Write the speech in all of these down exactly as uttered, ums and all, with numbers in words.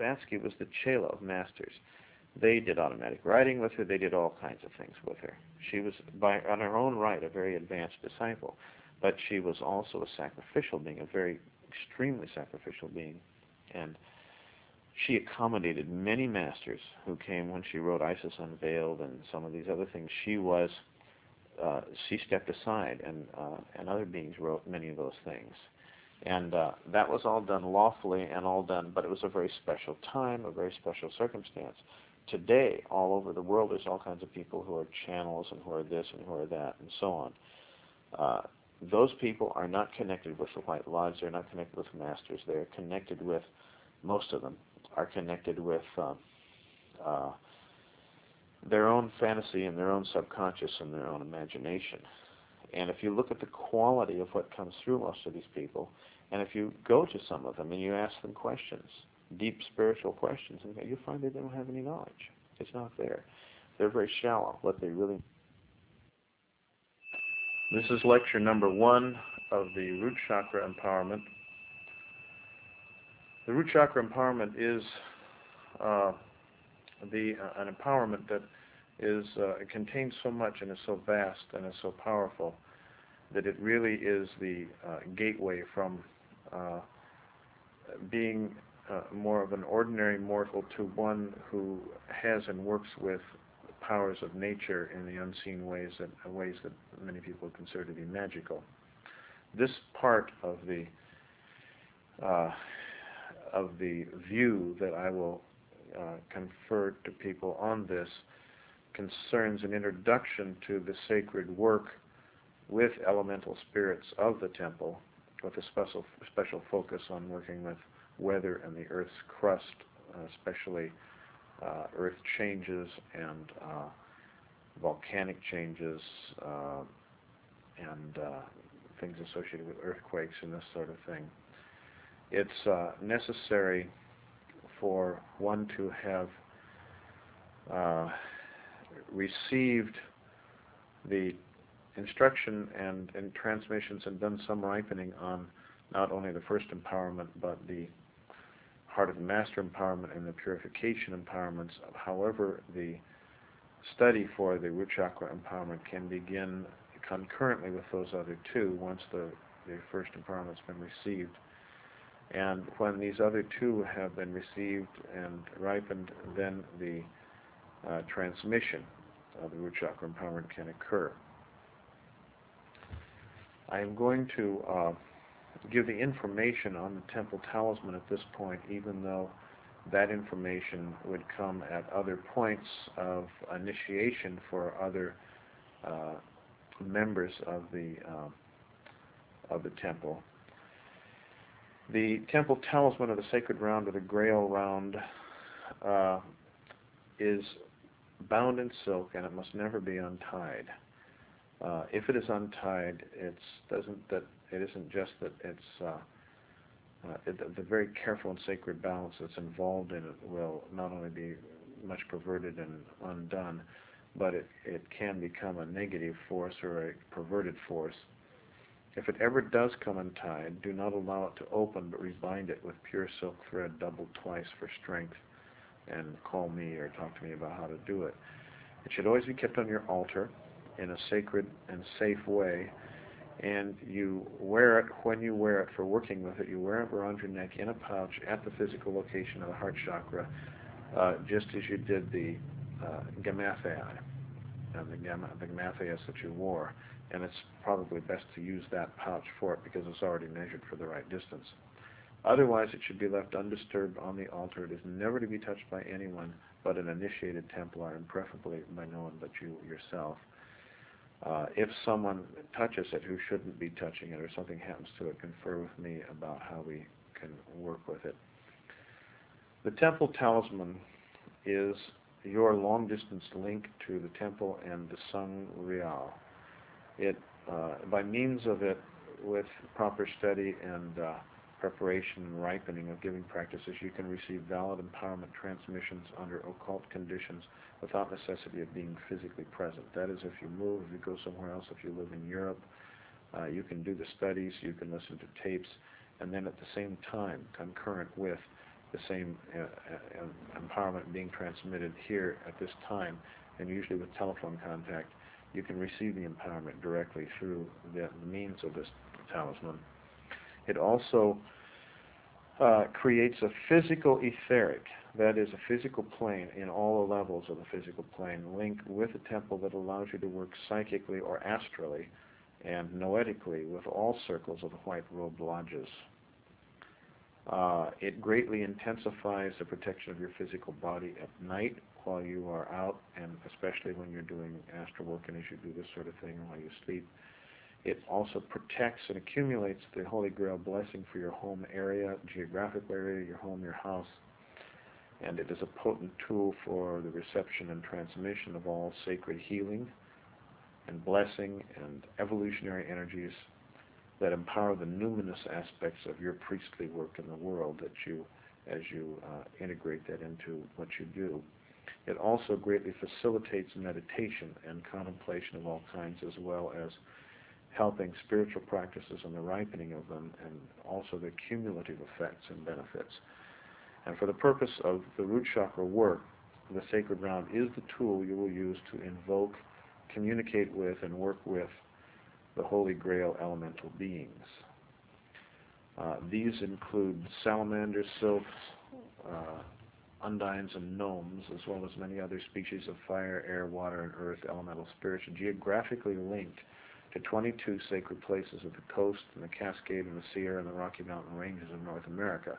Blavatsky was the chela of masters. They did automatic writing with her. They did all kinds of things with her. She was, by on her own right, a very advanced disciple, but she was also a sacrificial being, a very extremely sacrificial being. And she accommodated many masters who came when she wrote Isis Unveiled and some of these other things. She was, uh, she stepped aside, and uh, and other beings wrote many of those things. And uh, that was all done lawfully and all done, but it was a very special time, a very special circumstance. Today, all over the world, there's all kinds of people who are channels and who are this and who are that and so on. Uh, those people are not connected with the White Lodge. They're not connected with masters. They're connected with, most of them, are connected with uh, uh, their own fantasy and their own subconscious and their own imagination. And if you look at the quality of what comes through most of these people, and if you go to some of them and you ask them questions, deep spiritual questions, and you find they don't have any knowledge. It's not there. They're very shallow. What they really... This is lecture number one of the Root Chakra Empowerment. The Root Chakra Empowerment is uh, the uh, an empowerment that is uh, it contains so much and is so vast and is so powerful that it really is the uh, gateway from uh, being uh, more of an ordinary mortal to one who has and works with the powers of nature in the unseen ways that ways that many people consider to be magical. This part of the uh, of the view that I will uh, confer to people on this concerns an introduction to the sacred work with elemental spirits of the temple, with a special special focus on working with weather and the Earth's crust, uh, especially uh, Earth changes and uh, volcanic changes uh, and uh, things associated with earthquakes and this sort of thing. It's uh, necessary for one to have uh, received the instruction and, and transmissions and done some ripening on not only the first empowerment but the Heart of the Master empowerment and the purification empowerments. However, the study for the Root Chakra empowerment can begin concurrently with those other two once the, the first empowerment's been received. And when these other two have been received and ripened, then the uh, transmission of the Root Chakra empowerment can occur. I am going to uh, give the information on the temple talisman at this point, even though that information would come at other points of initiation for other uh, members of the uh, of the temple. The temple talisman of the sacred round, or the Grail round, uh, is bound in silk, and it must never be untied. Uh, if it is untied, it's doesn't that it isn't just that it's uh, uh, it, the very careful and sacred balance that's involved in it will not only be much perverted and undone, but it, it can become a negative force or a perverted force. If it ever does come untied, do not allow it to open, but rebind it with pure silk thread doubled twice for strength, and call me or talk to me about how to do it. It should always be kept on your altar in a sacred and safe way, and you wear it, when you wear it for working with it, you wear it around your neck in a pouch at the physical location of the heart chakra, uh, just as you did the uh, Gamathaei, uh, the, gamma, the Gamathaeus that you wore. And it's probably best to use that pouch for it because it's already measured for the right distance. Otherwise, it should be left undisturbed on the altar. It is never to be touched by anyone but an initiated Templar, and preferably by no one but you yourself. Uh, if someone touches it who shouldn't be touching it or something happens to it, confer with me about how we can work with it. The temple talisman is your long-distance link to the temple and the Sangha Real. It, uh, by means of it, with proper study and uh, preparation and ripening of giving practices, you can receive valid empowerment transmissions under occult conditions without necessity of being physically present. That is, if you move, if you go somewhere else, if you live in Europe, uh, you can do the studies, you can listen to tapes, and then at the same time, concurrent with, the same uh, uh, empowerment being transmitted here at this time, and usually with telephone contact, you can receive the empowerment directly through the, the means of this talisman. It also uh, creates a physical etheric, that is a physical plane in all the levels of the physical plane, linked with a temple that allows you to work psychically or astrally and noetically with all circles of the white-robed lodges. Uh, it greatly intensifies the protection of your physical body at night while you are out, and especially when you're doing astral work and as you do this sort of thing while you sleep. It also protects and accumulates the Holy Grail blessing for your home area, geographical area, your home, your house. And it is a potent tool for the reception and transmission of all sacred healing and blessing and evolutionary energies that empower the numinous aspects of your priestly work in the world that you, as you uh, integrate that into what you do. It also greatly facilitates meditation and contemplation of all kinds, as well as helping spiritual practices and the ripening of them, and also the cumulative effects and benefits. And for the purpose of the root chakra work, the sacred round is the tool you will use to invoke, communicate with, and work with the Holy Grail elemental beings. Uh, these include salamanders, sylphs, uh, undines, and gnomes, as well as many other species of fire, air, water, and earth elemental spirits, geographically linked to twenty-two sacred places of the coast and the Cascade and the Sierra and the Rocky Mountain ranges of North America.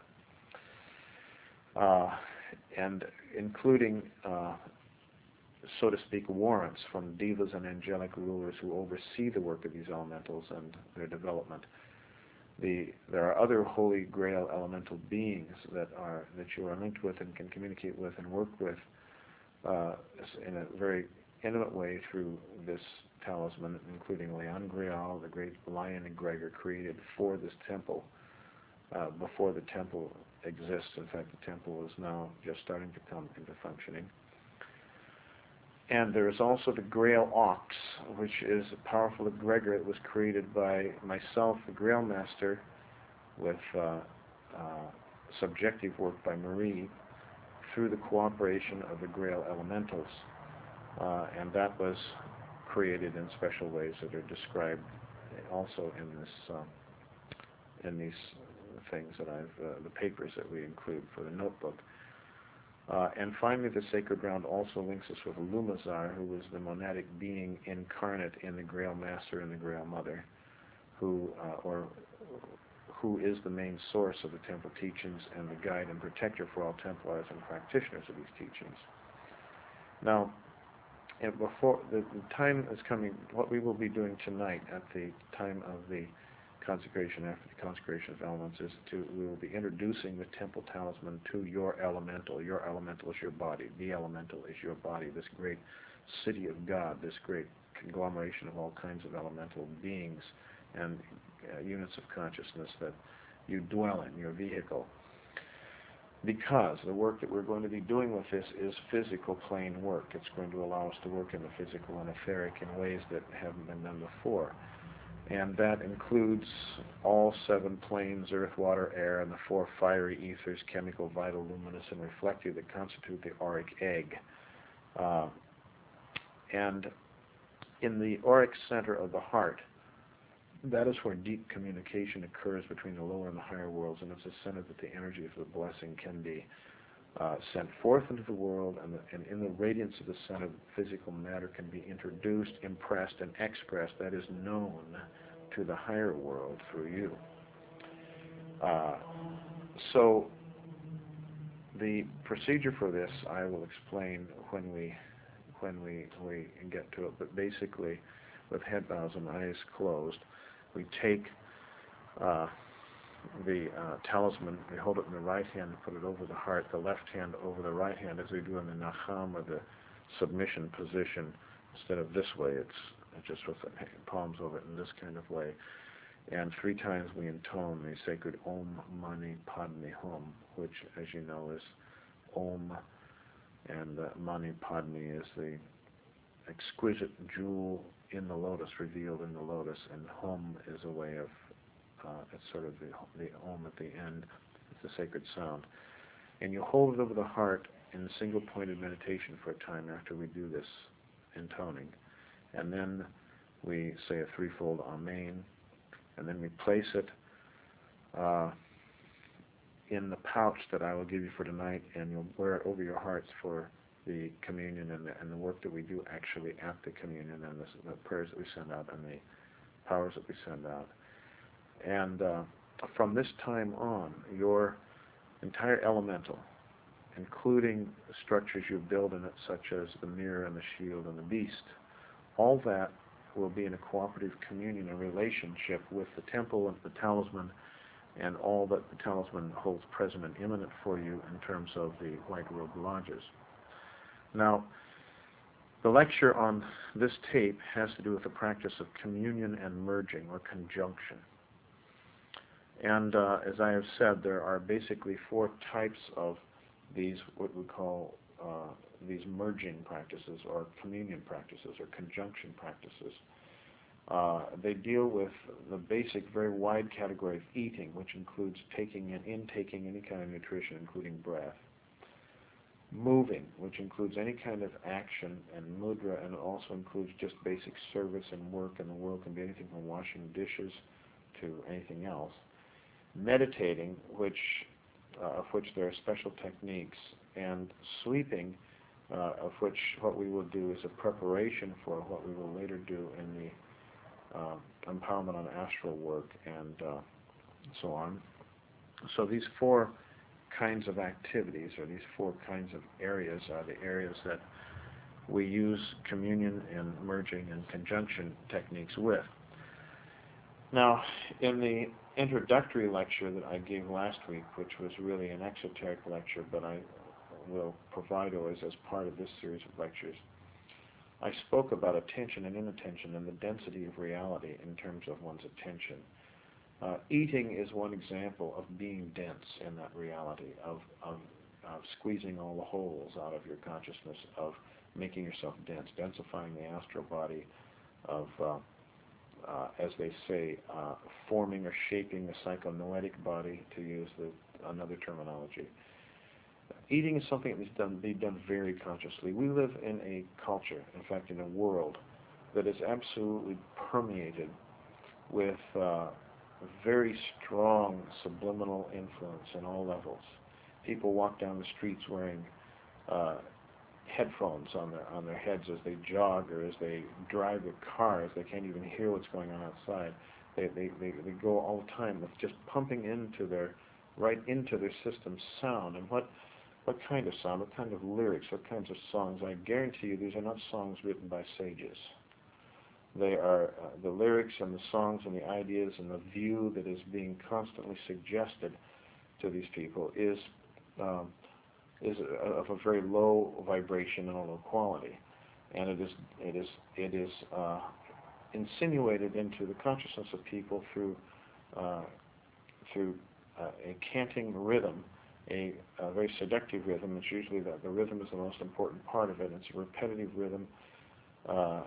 Uh, and including, uh, so to speak, warrants from devas and angelic rulers who oversee the work of these elementals and their development. The, there are other Holy Grail elemental beings that are that you are linked with and can communicate with and work with uh, in a very intimate way through this talisman, including Leon Grial, the great lion egregor created for this temple, uh, before the temple exists. In fact, the temple is now just starting to come into functioning. And there is also the Grail Ox, which is a powerful egregor that was created by myself, the Grail Master, with uh, uh, subjective work by Marie, through the cooperation of the Grail Elementals. Uh, and that was created in special ways that are described also in this, uh, in these things that I've, uh, the papers that we include for the notebook. Uh, and finally, the sacred round also links us with Lumazar, who was the monadic being incarnate in the Grail Master and the Grail Mother, who, uh, or who is the main source of the temple teachings and the guide and protector for all Templars and practitioners of these teachings. Now, and before the, the time is coming, what we will be doing tonight at the time of the consecration, after the consecration of elements, is to, we will be introducing the temple talisman to your elemental. Your elemental is your body. The elemental is your body, this great city of God, this great conglomeration of all kinds of elemental beings and uh, units of consciousness that you dwell in, your vehicle. Because the work that we're going to be doing with this is physical plane work. It's going to allow us to work in the physical and etheric in ways that haven't been done before. And that includes all seven planes, earth, water, air, and the four fiery ethers, chemical, vital, luminous, and reflective, that constitute the auric egg. Uh, and in the auric center of the heart, that is where deep communication occurs between the lower and the higher worlds, and it's a center that the energy of the blessing can be uh, sent forth into the world, and, the, and in the radiance of the center, physical matter can be introduced, impressed, and expressed, that is known to the higher world through you. Uh, so the procedure for this I will explain when we when we, we get to it, but basically with head bows and eyes closed, we take uh, the uh, talisman, we hold it in the right hand and put it over the heart, the left hand over the right hand, as we do in the Naham, or the submission position. Instead of this way, it's just with the palms over it in this kind of way. And three times we intone the sacred Om Mani Padme Hum, which, as you know, is Om, and uh, Mani Padme is the exquisite jewel in the lotus, revealed in the lotus, and Hum is a way of, uh, it's sort of the, the Om at the end. It's a sacred sound. And you hold it over the heart in single-pointed meditation for a time after we do this intoning. And then we say a threefold Amen, and then we place it uh, in the pouch that I will give you for tonight, and you'll wear it over your hearts for the communion and the, and the work that we do actually at the communion, and the, the prayers that we send out and the powers that we send out. And uh, from this time on, your entire elemental, including the structures you build in it, such as the mirror and the shield and the beast, all that will be in a cooperative communion and relationship with the temple and the talisman and all that the talisman holds present and imminent for you in terms of the White Robe Lodges. Now, the lecture on this tape has to do with the practice of communion and merging, or conjunction. And uh, as I have said, there are basically four types of these, what we call uh, these merging practices, or communion practices, or conjunction practices. Uh, they deal with the basic, very wide category of eating, which includes taking and intaking any kind of nutrition, including breath. Moving, which includes any kind of action and mudra, and also includes just basic service and work in the world. Can be anything from washing dishes to anything else. Meditating, which uh, of which there are special techniques, and sleeping, uh, of which what we will do is a preparation for what we will later do in the uh, empowerment on astral work and uh, so on. So these four kinds of activities, or these four kinds of areas, are the areas that we use communion and merging and conjunction techniques with. Now, in the introductory lecture that I gave last week, which was really an exoteric lecture, but I will provide always as part of this series of lectures, I spoke about attention and inattention and the density of reality in terms of one's attention. Uh, eating is one example of being dense in that reality, of, of, of squeezing all the holes out of your consciousness, of making yourself dense, densifying the astral body, of, uh, uh, as they say, uh, forming or shaping the psychonoetic body, to use the, another terminology. Eating is something that is done, be done very consciously. We live in a culture, in fact, in a world that is absolutely permeated with uh, very strong subliminal influence in all levels. People walk down the streets wearing uh, headphones on their on their heads as they jog or as they drive their cars. They can't even hear what's going on outside. They they they, they go all the time with just pumping into their right into their system sound. And what what kind of sound? What kind of lyrics? What kinds of songs? I guarantee you, these are not songs written by sages. They are uh, the lyrics and the songs and the ideas and the view that is being constantly suggested to these people is um, is a, of a very low vibration and a low quality, and it is it is it is uh, insinuated into the consciousness of people through uh, through uh, a canting rhythm, a, a very seductive rhythm. It's usually that the rhythm is the most important part of it. It's a repetitive rhythm. Uh,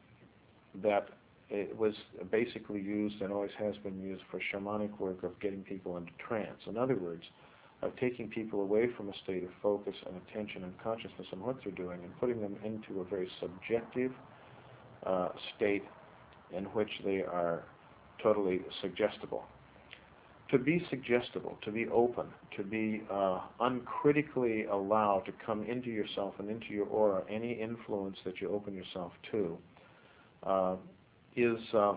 that it was basically used and always has been used for shamanic work of getting people into trance. In other words, of taking people away from a state of focus and attention and consciousness on what they're doing and putting them into a very subjective uh, state in which they are totally suggestible. To be suggestible, to be open, to be uh, uncritically allowed to come into yourself and into your aura, any influence that you open yourself to, Uh, is uh,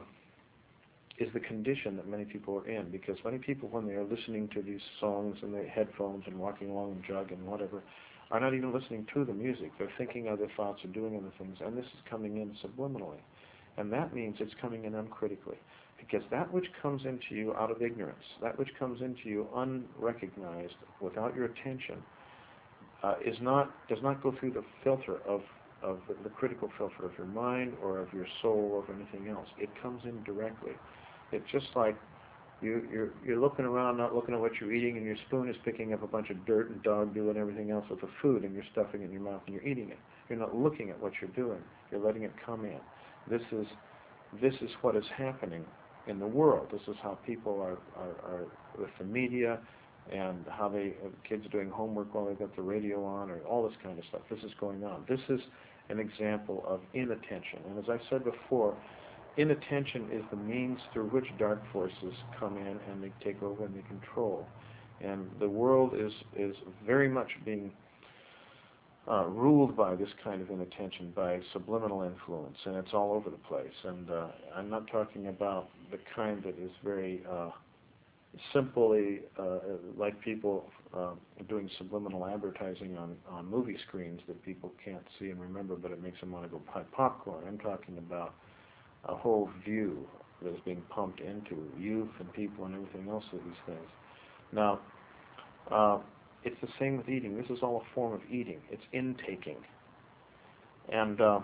is the condition that many people are in, because many people, when they are listening to these songs and their headphones and walking along and jogging and whatever, are not even listening to the music. They're thinking other thoughts and doing other things, and this is coming in subliminally. And that means it's coming in uncritically, because that which comes into you out of ignorance, that which comes into you unrecognized, without your attention, uh, is not does not go through the filter of of the, the critical filter of your mind or of your soul or of anything else. It comes in directly. It's just like you, you're, you're looking around, not looking at what you're eating, and your spoon is picking up a bunch of dirt and dog doo and everything else with the food, and you're stuffing it in your mouth and you're eating it. You're not looking at what you're doing. You're letting it come in. This is this is what is happening in the world. This is how people are, are, are with the media, and how they uh, kids are doing homework while they've got the radio on, or all this kind of stuff. This is going on. This is an example of inattention. And as I said before, inattention is the means through which dark forces come in and they take over and they control. And the world is, is very much being uh, ruled by this kind of inattention, by subliminal influence, and it's all over the place. And uh, I'm not talking about the kind that is very uh, simply uh, like people uh, doing subliminal advertising on, on movie screens that people can't see and remember, but it makes them want to go buy popcorn. I'm talking about a whole view that is being pumped into youth and people and everything else of these things. Now, uh, it's the same with eating. This is all a form of eating. It's intaking. And uh,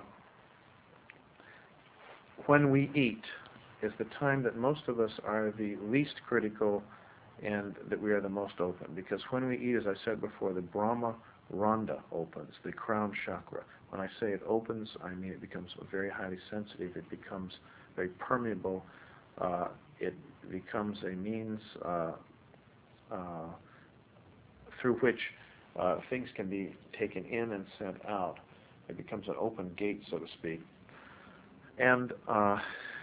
when we eat is the time that most of us are the least critical and that we are the most open. Because when we eat, as I said before, the Brahma Randa opens, the crown chakra. When I say it opens, I mean it becomes very highly sensitive. It becomes very permeable. Uh, it becomes a means uh, uh, through which uh, things can be taken in and sent out. It becomes an open gate, so to speak. And uh,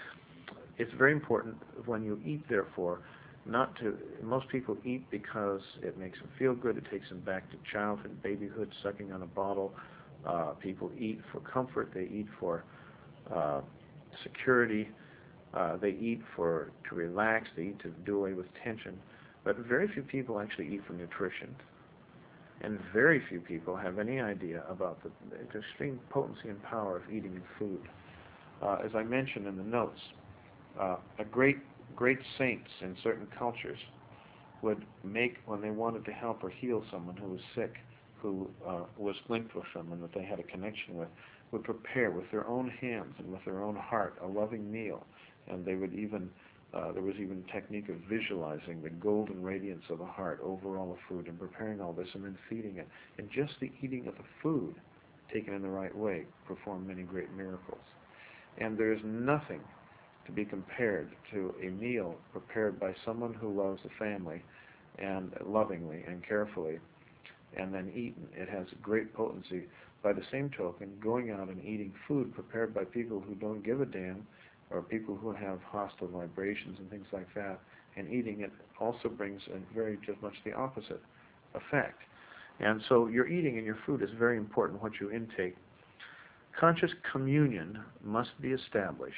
it's very important when you eat, therefore, not to, most people eat because it makes them feel good. It takes them back to childhood, babyhood, sucking on a bottle. Uh, people eat for comfort. They eat for uh, security. Uh, they eat for to relax. They eat to do away with tension. But very few people actually eat for nutrition. And very few people have any idea about the, the extreme potency and power of eating and food. Uh, as I mentioned in the notes, uh, a great, great saints in certain cultures would make, when they wanted to help or heal someone who was sick, who uh, was linked with someone that they had a connection with, would prepare with their own hands and with their own heart a loving meal. And they would even, uh, there was even a technique of visualizing the golden radiance of the heart over all the food and preparing all this and then feeding it. And just the eating of the food, taken in the right way, performed many great miracles. And there is nothing to be compared to a meal prepared by someone who loves the family and lovingly and carefully and then eaten. It has great potency. By the same token, going out and eating food prepared by people who don't give a damn or people who have hostile vibrations and things like that, and eating it also brings a very just much the opposite effect. And so your eating and your food is very important, what you intake. Conscious communion must be established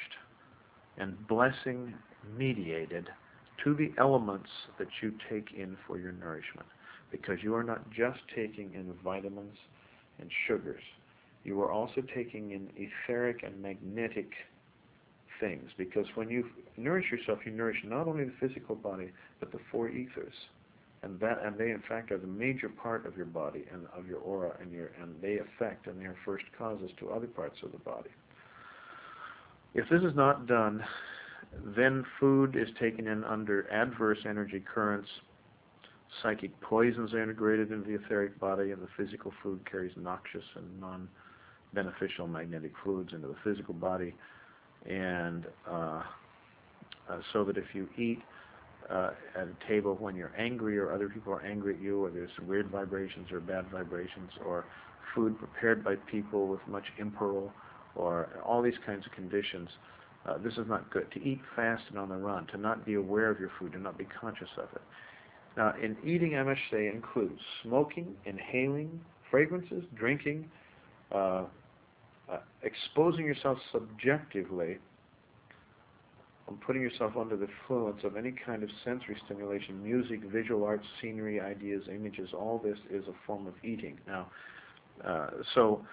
and blessing mediated to the elements that you take in for your nourishment, because you are not just taking in vitamins and sugars. You are also taking in etheric and magnetic things, because when you nourish yourself, you nourish not only the physical body, but the four ethers. And that, and they in fact are the major part of your body and of your aura, and your, and they affect and they are first causes to other parts of the body. If this is not done, then food is taken in under adverse energy currents. Psychic poisons are integrated into the etheric body, and the physical food carries noxious and non-beneficial magnetic fluids into the physical body. And uh, uh, so that if you eat uh, at a table when you're angry or other people are angry at you, or there's weird vibrations or bad vibrations, or food prepared by people with much imperil, or all these kinds of conditions, uh, this is not good. To eat fast and on the run, to not be aware of your food, to not be conscious of it. Now, in eating, I must say, includes smoking, inhaling, fragrances, drinking, uh, uh, exposing yourself subjectively, and putting yourself under the influence of any kind of sensory stimulation, music, visual arts, scenery, ideas, images. All this is a form of eating. Now, uh, so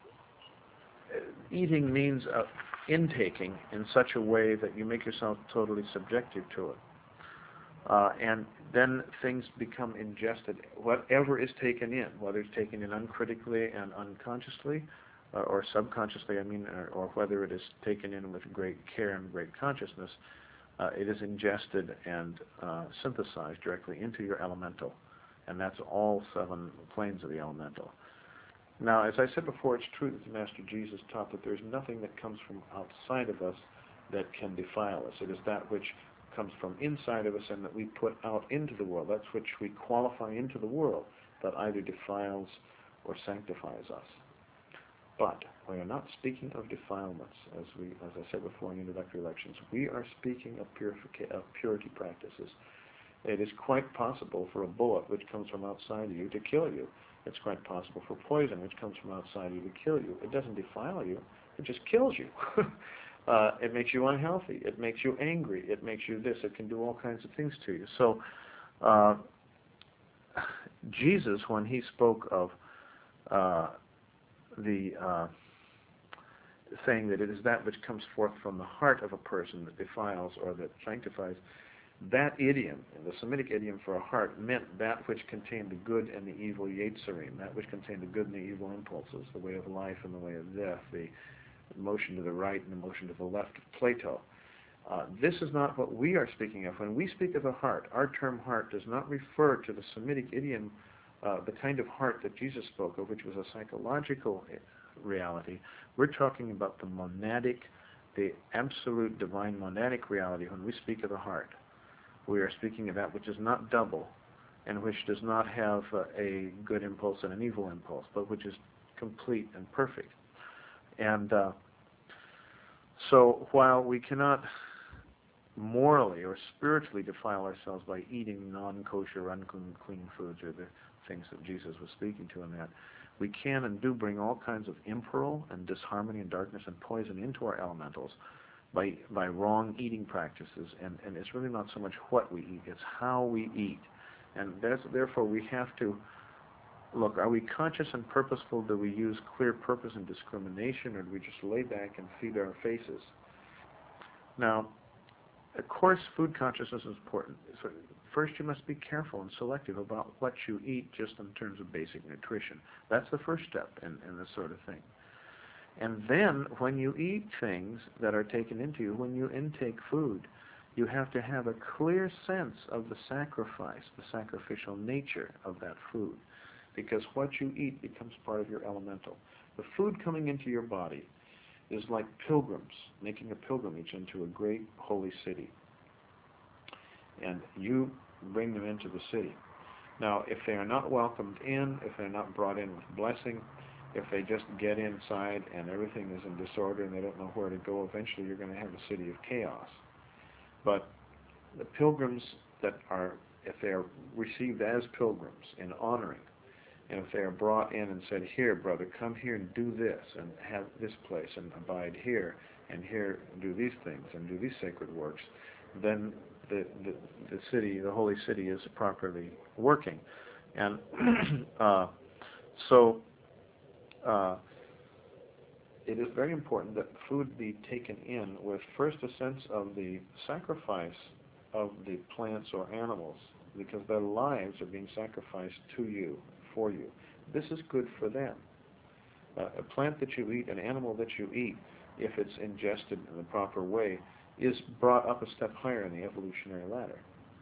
uh, eating means uh, intaking in such a way that you make yourself totally subjective to it. Uh, and then things become ingested. Whatever is taken in, whether it's taken in uncritically and unconsciously, uh, or subconsciously, I mean, or, or whether it is taken in with great care and great consciousness, uh, it is ingested and uh, synthesized directly into your elemental. And that's all seven planes of the elemental. Now, as I said before, it's true that the Master Jesus taught that there's nothing that comes from outside of us that can defile us. It is that which comes from inside of us and that we put out into the world, that's which we qualify into the world, that either defiles or sanctifies us. But we are not speaking of defilements, as we, as I said before in introductory lections. We are speaking of, purifica- of purity practices. It is quite possible for a bullet which comes from outside of you to kill you. It's quite possible for poison which comes from outside of you to kill you. It doesn't defile you. It just kills you. uh, it makes you unhealthy. It makes you angry. It makes you this. It can do all kinds of things to you. So uh, Jesus, when he spoke of uh, the uh, saying that it is that which comes forth from the heart of a person that defiles or that sanctifies, that idiom, the Semitic idiom for a heart, meant that which contained the good and the evil Yetzerim, that which contained the good and the evil impulses, the way of life and the way of death, the motion to the right and the motion to the left of Plato. Uh, this is not what we are speaking of. When we speak of a heart, our term heart does not refer to the Semitic idiom, uh, the kind of heart that Jesus spoke of, which was a psychological reality. We're talking about the monadic, the absolute divine monadic reality. When we speak of the heart, we are speaking of that which is not double and which does not have uh, a good impulse and an evil impulse, but which is complete and perfect. And uh, so while we cannot morally or spiritually defile ourselves by eating non-kosher, unclean foods, or the things that Jesus was speaking to in that, we can and do bring all kinds of imperil and disharmony and darkness and poison into our elementals by by wrong eating practices. And, and it's really not so much what we eat, it's how we eat. And that's, therefore we have to look, are we conscious and purposeful? Do we use clear purpose and discrimination, or do we just lay back and feed our faces? Now, of course, food consciousness is important. So first, you must be careful and selective about what you eat just in terms of basic nutrition. That's the first step in, in this sort of thing. And then, when you eat things that are taken into you, when you intake food, you have to have a clear sense of the sacrifice, the sacrificial nature of that food. Because what you eat becomes part of your elemental. The food coming into your body is like pilgrims making a pilgrimage into a great holy city. And you bring them into the city. Now, if they are not welcomed in, if they're not brought in with blessing, if they just get inside and everything is in disorder and they don't know where to go, eventually you're going to have a city of chaos. But the pilgrims that are, if they are received as pilgrims in honoring, and if they are brought in and said, here, brother, come here and do this, and have this place, and abide here, and here do these things, and do these sacred works, then the, the, the city, the holy city, is properly working. And uh, so uh, it is very important that food be taken in with first a sense of the sacrifice of the plants or animals, because their lives are being sacrificed to you, for you. This is good for them. Uh, a plant that you eat, an animal that you eat, if it's ingested in the proper way, is brought up a step higher in the evolutionary ladder.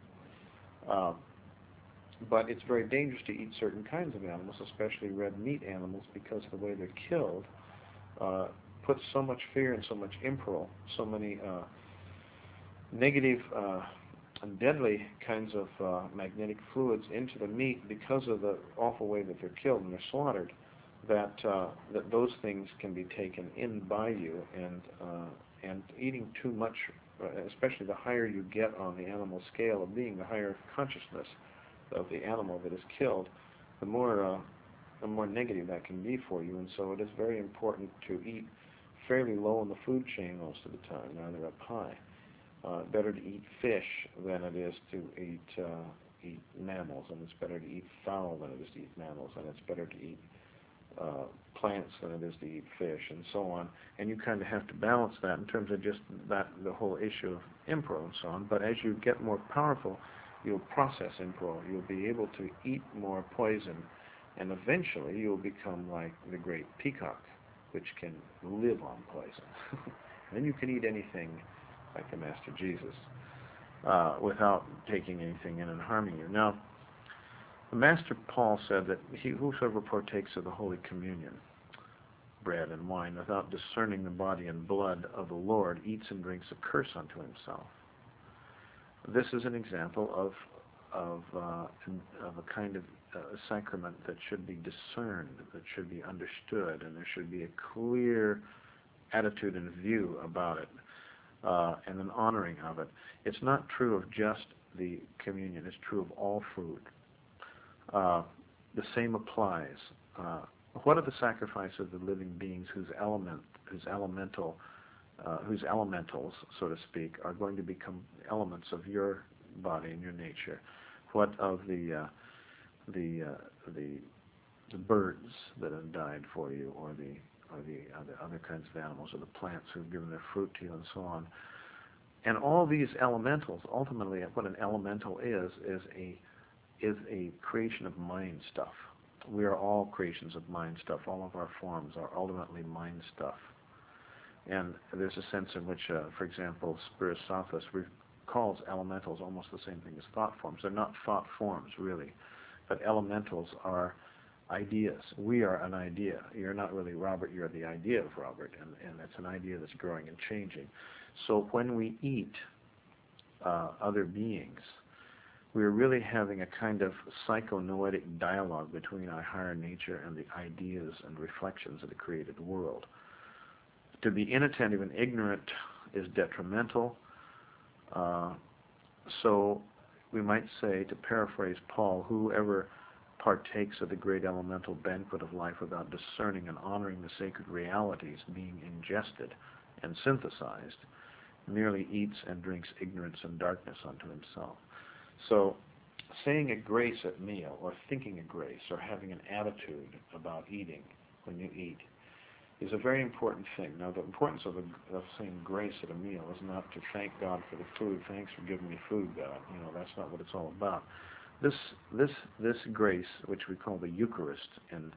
Uh, but it's very dangerous to eat certain kinds of animals, especially red meat animals, because the way they're killed uh, puts so much fear and so much imperil, so many uh, negative uh, and deadly kinds of uh, magnetic fluids into the meat because of the awful way that they're killed and they're slaughtered, that uh, that those things can be taken in by you, and uh, and eating too much, uh, especially the higher you get on the animal scale of being, the higher consciousness of the animal that is killed, the more uh, the more negative that can be for you. And so it is very important to eat fairly low in the food chain most of the time, rather up high. Uh, better to eat fish than it is to eat uh, eat mammals, and it's better to eat fowl than it is to eat mammals, and it's better to eat uh, plants than it is to eat fish, and so on. And you kind of have to balance that in terms of just that the whole issue of imperil and so on. But as you get more powerful, you'll process imperil. You'll be able to eat more poison, and eventually you'll become like the great peacock, which can live on poison. And then you can eat anything like the Master Jesus, uh, without taking anything in and harming you. Now, the Master Paul said that he whosoever partakes of the Holy Communion, bread and wine, without discerning the body and blood of the Lord, eats and drinks a curse unto himself. this is an example of of uh, of a kind of uh, sacrament that should be discerned, that should be understood, and there should be a clear attitude and view about it, uh, and an honoring of it. It's not true of just the communion. It's true of all food. Uh, the same applies. Uh, what are the sacrifices of the living beings whose element, whose elemental, uh, whose elementals, so to speak, are going to become elements of your body and your nature? What of the uh, the, uh, the the birds that have died for you, or the or the other, other kinds of animals, or the plants who've given their fruit to you, and so on? And all these elementals, ultimately, what an elemental is, is a is a creation of mind stuff. We are all creations of mind stuff. All of our forms are ultimately mind stuff. And there's a sense in which, uh, for example, Spiritus Sanctus calls elementals almost the same thing as thought forms. They're not thought forms, really, but elementals are ideas. We are an idea. You're not really Robert, you're the idea of Robert, and, and it's an idea that's growing and changing. So when we eat uh, other beings, we're really having a kind of psychonoetic dialogue between our higher nature and the ideas and reflections of the created world. To be inattentive and ignorant is detrimental. Uh, so we might say, to paraphrase Paul, whoever partakes of the great elemental banquet of life without discerning and honoring the sacred realities being ingested and synthesized merely eats and drinks ignorance and darkness unto himself. So saying a grace at meal, or thinking a grace, or having an attitude about eating when you eat is a very important thing. Now, the importance of, a, of saying grace at a meal is not to thank God for the food. Thanks for giving me food, God. You know, that's not what it's all about. This this this grace, which we call the Eucharist in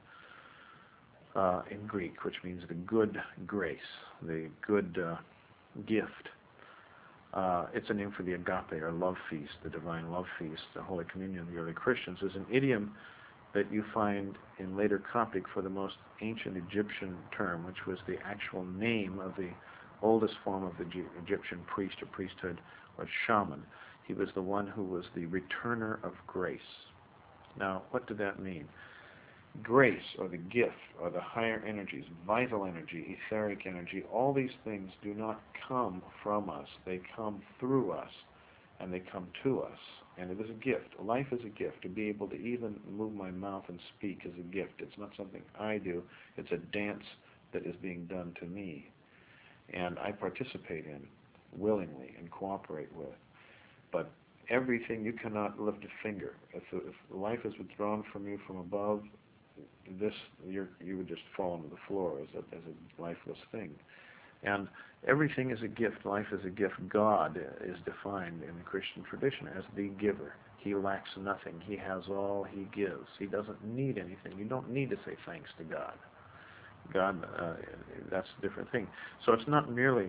uh, in Greek, which means the good grace, the good uh, gift. Uh, it's a name for the agape, or love feast, the divine love feast. The Holy Communion of the early Christians is an idiom that you find in later Coptic for the most ancient Egyptian term, which was the actual name of the oldest form of the Egyptian priest or priesthood, or shaman. He was the one who was the returner of grace. Now, what did that mean? Grace, or the gift, or the higher energies, vital energy, etheric energy, all these things do not come from us. They come through us, and they come to us. And it is a gift. Life is a gift. To be able to even move my mouth and speak is a gift. It's not something I do. It's a dance that is being done to me, and I participate in willingly and cooperate with. But everything, you cannot lift a finger. If, if life is withdrawn from you from above, this you're, you would just fall onto the floor as a, as a lifeless thing. And everything is a gift. Life is a gift. God is defined in the Christian tradition as the giver. He lacks nothing. He has all he gives. He doesn't need anything. You don't need to say thanks to God. God, uh, that's a different thing. So it's not merely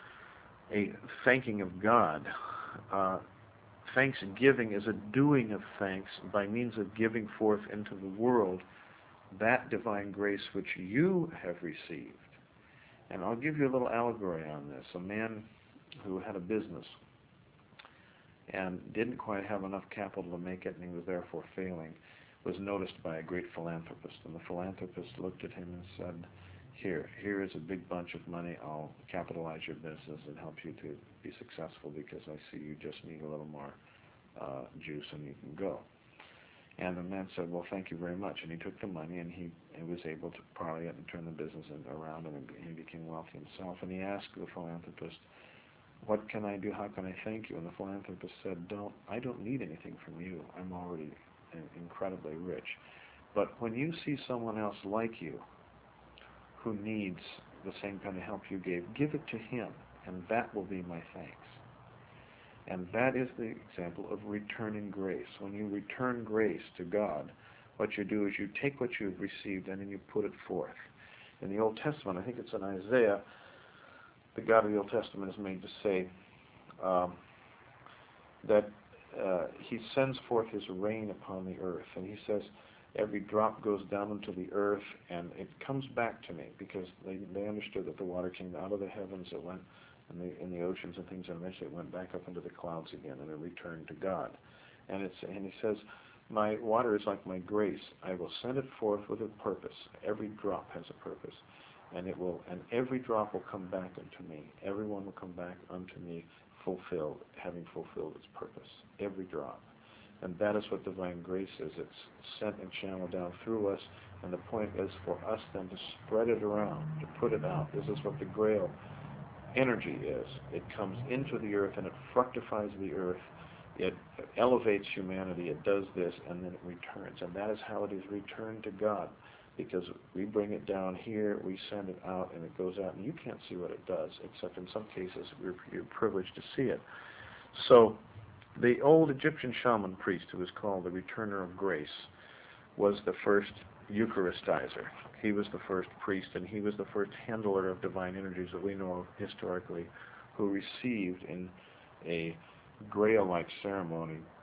a thanking of God. Uh, thanksgiving is a doing of thanks by means of giving forth into the world that divine grace which you have received. And I'll give you a little allegory on this. A man who had a business and didn't quite have enough capital to make it, and he was therefore failing, was noticed by a great philanthropist. And the philanthropist looked at him and said, here, here is a big bunch of money. I'll capitalize your business and help you to be successful, because I see you just need a little more uh, juice and you can go. And the man said, well, thank you very much. And he took the money, and he, he was able to parlay it and turn the business around, and he became wealthy himself. And he asked the philanthropist, what can I do? How can I thank you? And the philanthropist said, don't, I don't need anything from you. I'm already incredibly rich. But when you see someone else like you who needs the same kind of help you gave, give it to him, and that will be my thanks. And that is the example of returning grace. When you return grace to God, what you do is you take what you've received and then you put it forth. In the Old Testament, I think it's in Isaiah, the God of the Old Testament is made to say um, that uh, he sends forth his rain upon the earth. And he says, every drop goes down into the earth and it comes back to me, because they, they understood that the water came out of the heavens, it went in the, in the oceans and things, and eventually it went back up into the clouds again, and it returned to God. And it's and he says, my water is like my grace. I will send it forth with a purpose. Every drop has a purpose, and it will, and every drop will come back unto me. Everyone will come back unto me, fulfilled, having fulfilled its purpose. Every drop. And that is what divine grace is. It's sent and channeled down through us, and the point is for us then to spread it around, to put it out. This is what the Grail energy is. It comes into the earth and it fructifies the earth. It elevates humanity. It does this, and then it returns. And that is how it is returned to God, because we bring it down here, we send it out, and it goes out, and you can't see what it does, except in some cases we're, you're privileged to see it. So the old Egyptian shaman priest, who was called the Returner of Grace, was the first Eucharistizer. He was the first priest, and he was the first handler of divine energies that we know of historically, who received in a Grail-like ceremony